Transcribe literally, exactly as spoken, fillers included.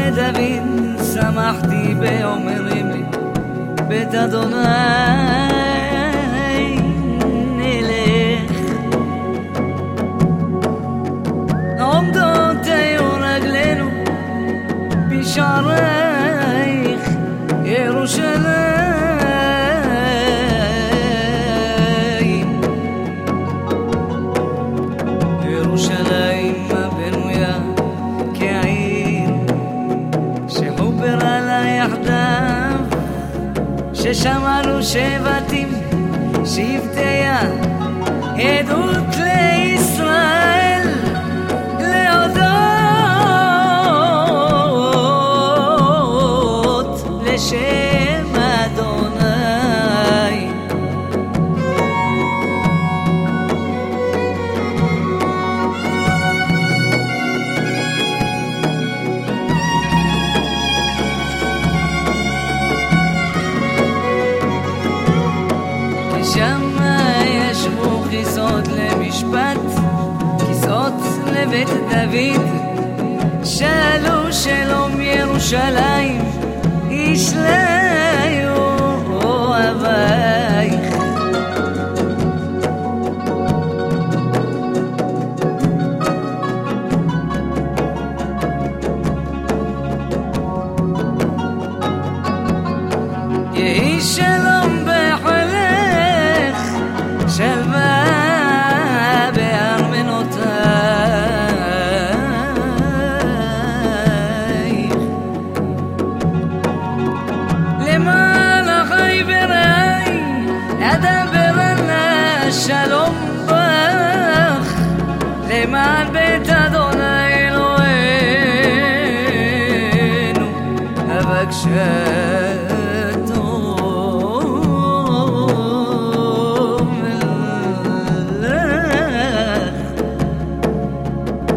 לדוד שמחתי באומרים לי בית אדוני נלך. עומדות היו רגלינו בשערייך ירושלים, ירושלים הבנויה כעיר שחוברה לה יחדיו, ששמענו שבטים שבטיה עדות לישראל להודות לשם אדוני. שם ישבו כיסאות למשפט, כיסאות לבית דוד, שאלו שלום ירושלים ישליו אוהבייך. יהי שלום בחילך, שלווה בארמנותייך, למען אחי ורעי אדבר על השלום בך, למען בית אדוני אלוהינו אבקשך.